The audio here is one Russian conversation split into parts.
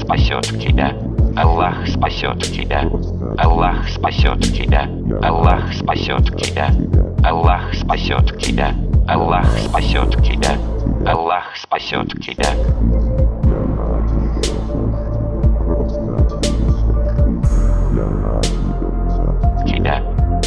спасет тебя. Аллах спасет тебя. Аллах спасет тебя. Аллах спасет тебя. Аллах спасет тебя. Аллах спасет тебя. Аллах спасет тебя. Тебя.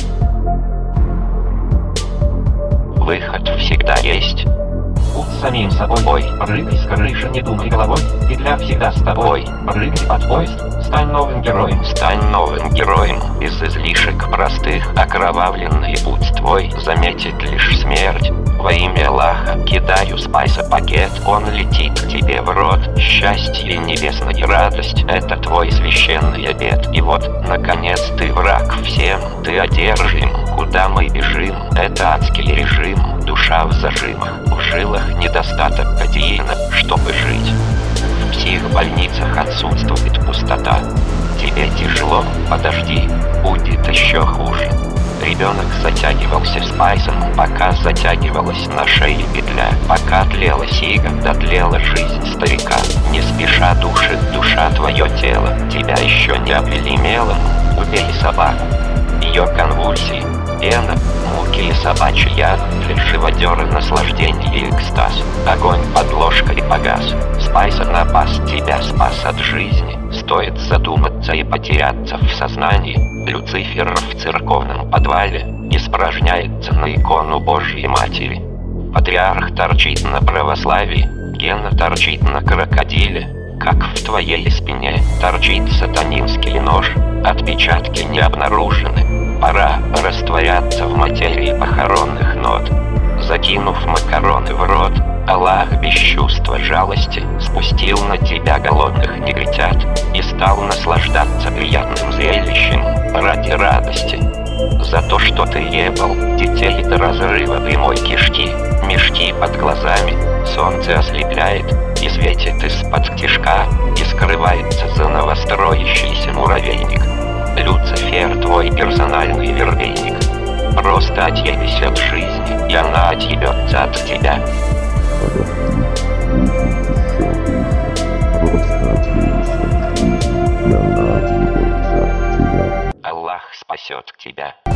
Выход всегда есть. Будь самим собой, прыгай с крыши, не думай головой, петля всегда с тобой. Прыгай под поезд, стань новым героем. Стань новым героем, без излишек простых. Окровавленный путь твой заметит лишь смерть. Во имя Аллаха кидаю спайса-пакет, он летит к тебе в рот. Счастье небесное, радость — это твой священный обет. И вот, наконец, ты враг всем, ты одержим. Куда мы бежим? Это адский режим. Душа в зажимах, в жилах недостаток кадеина, чтобы жить. В психбольницах отсутствует пустота. Тебе тяжело? Подожди, будет еще хуже. Ребенок затягивался спайсом, пока затягивалась на шее петля. Пока тлела сига, дотлела жизнь старика. Не спеша душит душа твое тело. Тебя еще не облили мелом. Убей собаку. Ее конвульсии, пена, муки и собачий яд. Для живодера наслаждение и экстаз. Огонь под ложкой погас. Спайс напас, тебя спас от жизни. Стоит задуматься и потеряться в сознании. Люцифер в церковном подвале испражняется на икону Божьей Матери. Патриарх торчит на православии, Гена торчит на крокодиле. Как в твоей спине торчит сатанинский нож. Отпечатки не обнаружены. Пора растворяться в материи похоронных нот. Закинув макароны в рот, Аллах без чувства жалости спустил на тебя голодных негритят и стал наслаждаться приятным зрелищем ради радости. За то, что ты ебал детей до разрыва прямой кишки, мешки под глазами, солнце ослепляет и светит из-под кишка, и скрывается за новостроящийся муравейник. Люцифер твой персональный вербейник. Просто отъебись от жизни, и она отъебется от тебя. Аллах спасет тебя.